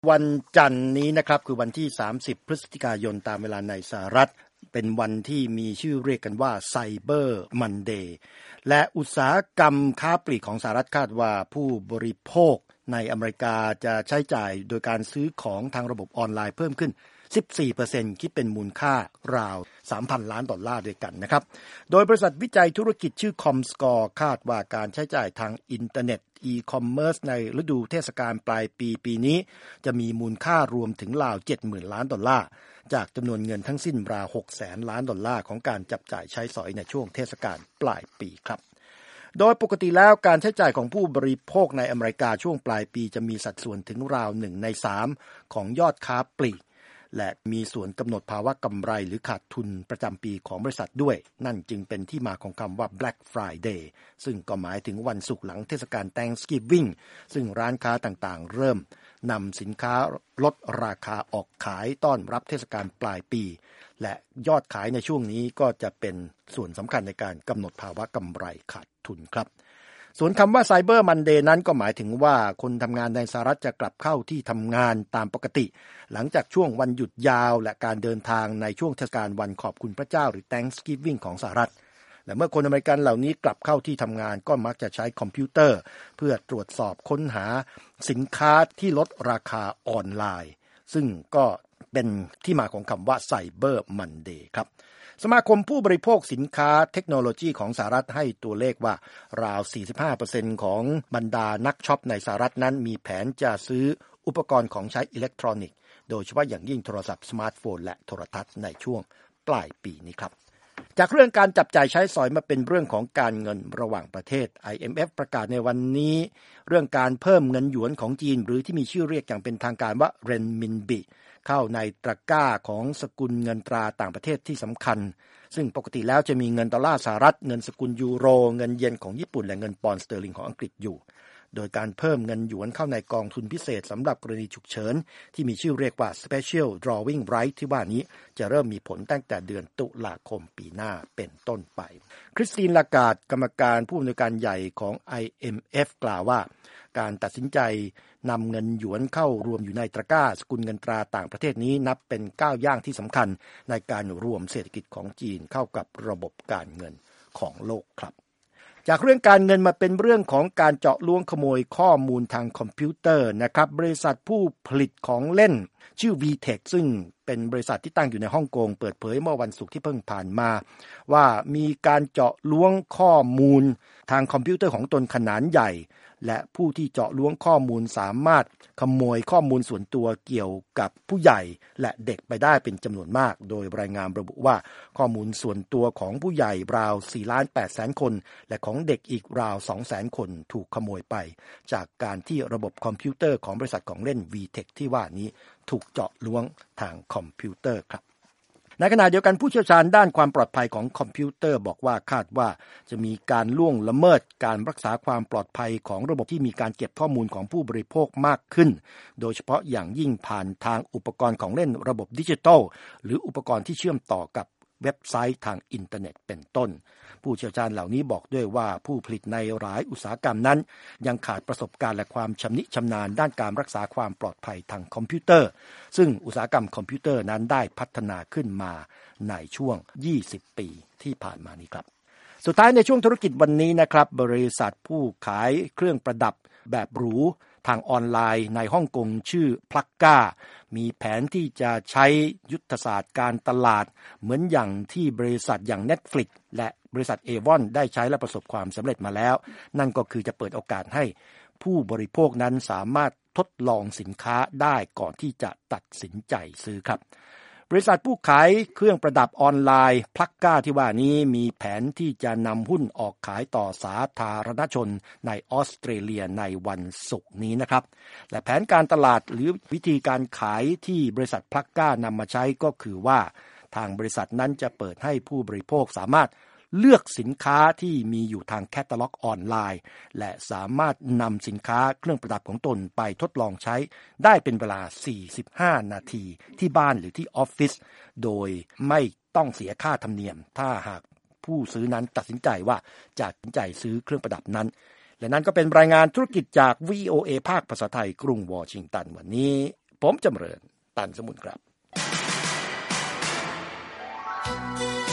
วันจันทร์นี้นะครับคือวันที่30พฤศจิกายนตามเวลาในสหรัฐเป็นวันที่มีชื่อเรียกกันว่า Cyber Monday และอุตสาหกรรมค้าปลีกของสหรัฐคาดว่าผู้บริโภคในอเมริกาจะใช้จ่ายโดยการซื้อของทางระบบออนไลน์เพิ่มขึ้น 14% คิดเป็นมูลค่าราว 3,000 ล้านดอลลาร์ด้วยกันนะครับโดยบริษัทวิจัยธุรกิจชื่อ Comscore คาดว่าการใช้จ่ายทางอินเทอร์เน็ตe-commerce ในฤดูเทศกาลปลายปีนี้จะมีมูลค่ารวมถึงราว 70,000 ล้านดอลลาร์จากจำนวนเงินทั้งสิ้นราว 600,000 ล้านดอลลาร์ของการจับจ่ายใช้สอยในช่วงเทศกาลปลายปีครับโดยปกติแล้วการใช้จ่ายของผู้บริโภคในอเมริกาช่วงปลายปีจะมีสัดส่วนถึงราว1ใน3ของยอดค้าปลีกและมีส่วนกำหนดภาวะกำไรหรือขาดทุนประจำปีของบริษัทด้วยนั่นจึงเป็นที่มาของคำว่า Black Friday ซึ่งก็หมายถึงวันศุกร์หลังเทศกาล Thanksgiving ซึ่งร้านค้าต่างๆเริ่มนำสินค้าลดราคาออกขายต้อนรับเทศกาลปลายปีและยอดขายในช่วงนี้ก็จะเป็นส่วนสำคัญในการกำหนดภาวะกำไรขาดทุนครับส่วนคำว่า Cyber Monday นั้นก็หมายถึงว่าคนทำงานในสหรัฐจะกลับเข้าที่ทำงานตามปกติหลังจากช่วงวันหยุดยาวและการเดินทางในช่วงเทศกาลวันขอบคุณพระเจ้าหรือ Thanksgiving ของสหรัฐและเมื่อคนอเมริกันเหล่านี้กลับเข้าที่ทำงานก็มักจะใช้คอมพิวเตอร์เพื่อตรวจสอบค้นหาสินค้าที่ลดราคาออนไลน์ซึ่งก็เป็นที่มาของคำว่า Cyber Monday ครับสมาคมผู้บริโภคสินค้าเทคโนโลยีของสหรัฐให้ตัวเลขว่าราว 45% ของบรรดานักช็อปในสหรัฐนั้นมีแผนจะซื้ออุปกรณ์ของใช้อิเล็กทรอนิกส์โดยเฉพาะอย่างยิ่งโทรศัพท์สมาร์ทโฟนและโทรทัศน์ในช่วงปลายปีนี้ครับจากเรื่องการจับจ่ายใช้สอยมาเป็นเรื่องของการเงินระหว่างประเทศ IMF ประกาศในวันนี้เรื่องการเพิ่มเงินหยวนของจีนหรือที่มีชื่อเรียกอย่างเป็นทางการว่าเรนมินบิเข้าในตะกร้าของสกุลเงินตราต่างประเทศที่สำคัญซึ่งปกติแล้วจะมีเงินดอลลาร์สหรัฐเงินสกุลยูโรเงินเยนของญี่ปุ่นและเงินปอนด์สเตอร์ลิงของอังกฤษอยู่โดยการเพิ่มเงินหยวนเข้าในกองทุนพิเศษสำหรับกรณีฉุกเฉินที่มีชื่อเรียกว่า Special Drawing Right ที่ว่านี้จะเริ่มมีผลตั้งแต่เดือนตุลาคมปีหน้าเป็นต้นไปคริสติน ลาการ์ดกรรมการผู้อำนวยการใหญ่ของ IMF กล่าวว่าการตัดสินใจนำเงินหยวนเข้ารวมอยู่ในตะกร้าสกุลเงินตราต่างประเทศนี้นับเป็นก้าวย่างที่สำคัญในการรวมเศรษฐกิจของจีนเข้ากับระบบการเงินของโลกครับจากเรื่องการเงินมาเป็นเรื่องของการเจาะล้วงขโมยข้อมูลทางคอมพิวเตอร์นะครับบริษัทผู้ผลิตของเล่นชื่อ VTech ซึ่งเป็นบริษัทที่ตั้งอยู่ในฮ่องกงเปิดเผยเมื่อวันศุกร์ที่เพิ่งผ่านมาว่ามีการเจาะล้วงข้อมูลทางคอมพิวเตอร์ของตนขนาดใหญ่และผู้ที่เจาะล้วงข้อมูลสามารถขโมยข้อมูลส่วนตัวเกี่ยวกับผู้ใหญ่และเด็กไปได้เป็นจำนวนมากโดยรายงานระบุว่าข้อมูลส่วนตัวของผู้ใหญ่ราว 4,800,000 คนและของเด็กอีกราว 200,000 คนถูกขโมยไปจากการที่ระบบคอมพิวเตอร์ของบริษัทของเล่น VTech ที่ว่านี้ถูกเจาะล้วงทางคอมพิวเตอร์ครับในขณะเดียวกันผู้เชี่ยวชาญด้านความปลอดภัยของคอมพิวเตอร์บอกว่าคาดว่าจะมีการล่วงละเมิดการรักษาความปลอดภัยของระบบที่มีการเก็บข้อมูลของผู้บริโภคมากขึ้นโดยเฉพาะอย่างยิ่งผ่านทางอุปกรณ์ของเล่นระบบดิจิทัลหรืออุปกรณ์ที่เชื่อมต่อกับเว็บไซต์ทางอินเทอร์เน็ตเป็นต้นผู้เชี่ยวชาญเหล่านี้บอกด้วยว่าผู้ผลิตในหลายอุตสาหกรรมนั้นยังขาดประสบการณ์และความชำนิชำนาญด้านการรักษาความปลอดภัยทางคอมพิวเตอร์ซึ่งอุตสาหกรรมคอมพิวเตอร์นั้นได้พัฒนาขึ้นมาในช่วง20ปีที่ผ่านมานี้ครับสุดท้ายในช่วงธุรกิจวันนี้นะครับบริษัทผู้ขายเครื่องประดับแบบหรูทางออนไลน์ในฮ่องกงชื่อพลักก้ามีแผนที่จะใช้ยุทธศาสตร์การตลาดเหมือนอย่างที่บริษัทอย่าง Netflix และบริษัท Avon ได้ใช้และประสบความสำเร็จมาแล้วนั่นก็คือจะเปิดโอกาสให้ผู้บริโภคนั้นสามารถทดลองสินค้าได้ก่อนที่จะตัดสินใจซื้อครับบริษัทผู้ขายเครื่องประดับออนไลน์พลักก้าที่ว่านี้มีแผนที่จะนำหุ้นออกขายต่อสาธารณชนในออสเตรเลียในวันศุกร์นี้นะครับและแผนการตลาดหรือวิธีการขายที่บริษัทพลักก้านำมาใช้ก็คือว่าทางบริษัทนั้นจะเปิดให้ผู้บริโภคสามารถเลือกสินค้าที่มีอยู่ทางแคตตาล็อกออนไลน์และสามารถนำสินค้าเครื่องประดับของตนไปทดลองใช้ได้เป็นเวลา45นาทีที่บ้านหรือที่ออฟฟิศโดยไม่ต้องเสียค่าธรรมเนียมถ้าหากผู้ซื้อนั้นตัดสินใจว่าจะตัดสินใจซื้อเครื่องประดับนั้นและนั่นก็เป็นรายงานธุรกิจจาก VOA ภาคภาษาไทยกรุงวอชิงตันวันนี้ผมจำเริญตันสมุนครับ